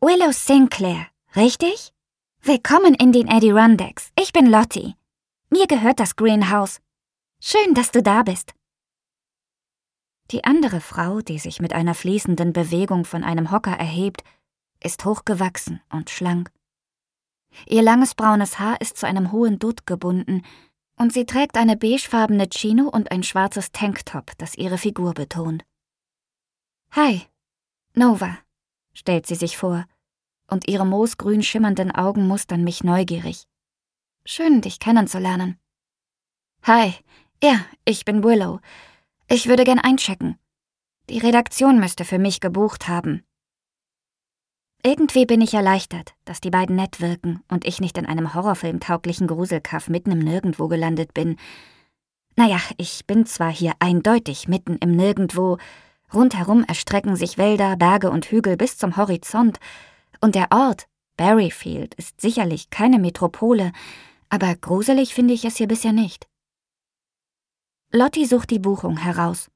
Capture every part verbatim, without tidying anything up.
Willow Sinclair, richtig? Willkommen in den Adirondacks. Ich bin Lottie. Mir gehört das Greenhouse. Schön, dass du da bist. Die andere Frau, die sich mit einer fließenden Bewegung von einem Hocker erhebt, ist hochgewachsen und schlank. Ihr langes braunes Haar ist zu einem hohen Dutt gebunden und sie trägt eine beigefarbene Chino und ein schwarzes Tanktop, das ihre Figur betont. Hi, Nova, stellt sie sich vor, und ihre moosgrün schimmernden Augen mustern mich neugierig. Schön, dich kennenzulernen. Hi, ja, ich bin Willow. Ich würde gern einchecken. Die Redaktion müsste für mich gebucht haben. Irgendwie bin ich erleichtert, dass die beiden nett wirken und ich nicht in einem horrorfilmtauglichen Gruselkaff mitten im Nirgendwo gelandet bin. Naja, ich bin zwar hier eindeutig mitten im Nirgendwo, rundherum erstrecken sich Wälder, Berge und Hügel bis zum Horizont, und der Ort, Berryfield, ist sicherlich keine Metropole, aber gruselig finde ich es hier bisher nicht. Lottie sucht die Buchung heraus.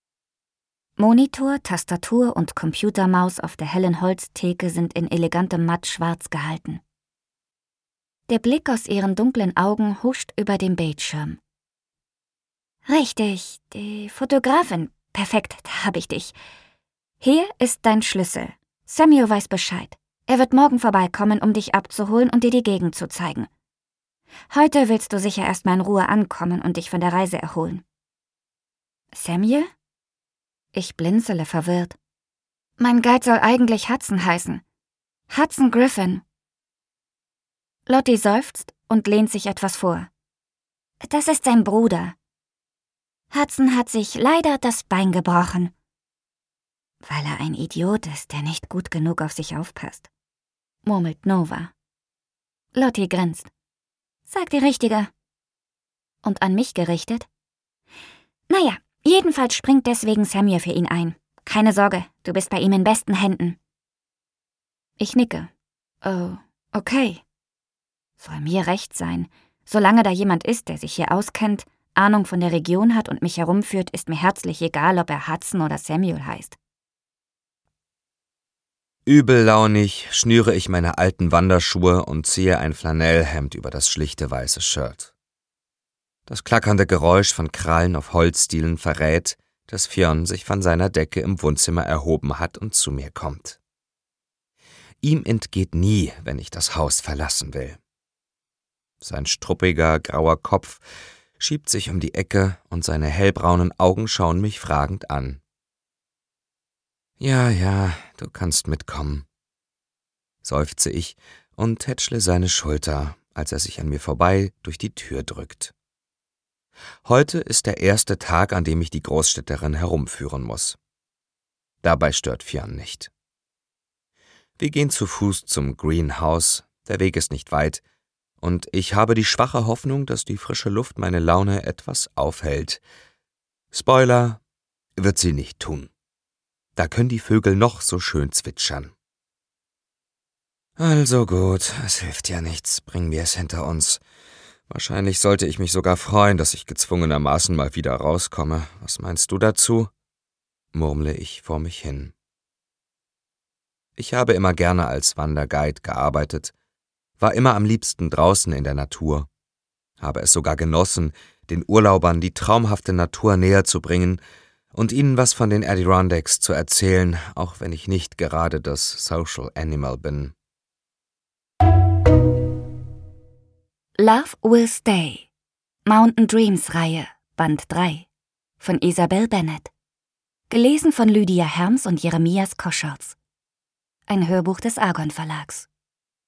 Monitor, Tastatur und Computermaus auf der hellen Holztheke sind in elegantem Mattschwarz gehalten. Der Blick aus ihren dunklen Augen huscht über den Bildschirm. Richtig, die Fotografin. Perfekt, da hab ich dich. Hier ist dein Schlüssel. Samuel weiß Bescheid. Er wird morgen vorbeikommen, um dich abzuholen und dir die Gegend zu zeigen. Heute willst du sicher erstmal in Ruhe ankommen und dich von der Reise erholen. Samuel? Ich blinzele verwirrt. Mein Guide soll eigentlich Hudson heißen. Hudson Griffin. Lottie seufzt und lehnt sich etwas vor. Das ist sein Bruder. Hudson hat sich leider das Bein gebrochen. Weil er ein Idiot ist, der nicht gut genug auf sich aufpasst, murmelt Nova. Lottie grinst. Sag die Richtige. Und an mich gerichtet? Naja, jedenfalls springt deswegen Samuel für ihn ein. Keine Sorge, du bist bei ihm in besten Händen. Ich nicke. Oh, okay. Soll mir recht sein. Solange da jemand ist, der sich hier auskennt, Ahnung von der Region hat und mich herumführt, ist mir herzlich egal, ob er Hudson oder Samuel heißt. Übellaunig schnüre ich meine alten Wanderschuhe und ziehe ein Flanellhemd über das schlichte weiße Shirt. Das klackernde Geräusch von Krallen auf Holzdielen verrät, dass Fionn sich von seiner Decke im Wohnzimmer erhoben hat und zu mir kommt. Ihm entgeht nie, wenn ich das Haus verlassen will. Sein struppiger, grauer Kopf schiebt sich um die Ecke und seine hellbraunen Augen schauen mich fragend an. »Ja, ja, du kannst mitkommen«, seufze ich und tätschle seine Schulter, als er sich an mir vorbei durch die Tür drückt. Heute ist der erste Tag, an dem ich die Großstädterin herumführen muss. Dabei stört Fionn nicht. Wir gehen zu Fuß zum Greenhouse, der Weg ist nicht weit, und ich habe die schwache Hoffnung, dass die frische Luft meine Laune etwas aufhält. Spoiler, wird sie nicht tun. Da können die Vögel noch so schön zwitschern. Also gut, es hilft ja nichts, bringen wir es hinter uns. Wahrscheinlich sollte ich mich sogar freuen, dass ich gezwungenermaßen mal wieder rauskomme. Was meinst du dazu? Murmle ich vor mich hin. Ich habe immer gerne als Wanderguide gearbeitet, war immer am liebsten draußen in der Natur, habe es sogar genossen, den Urlaubern die traumhafte Natur näher zu bringen und ihnen was von den Adirondacks zu erzählen, auch wenn ich nicht gerade das Social Animal bin. Love Will Stay, Mountain Dreams Reihe, Band drei, von Isabel Bennett. Gelesen von Lydia Herms und Jeremias Koschorz. Ein Hörbuch des Argon Verlags.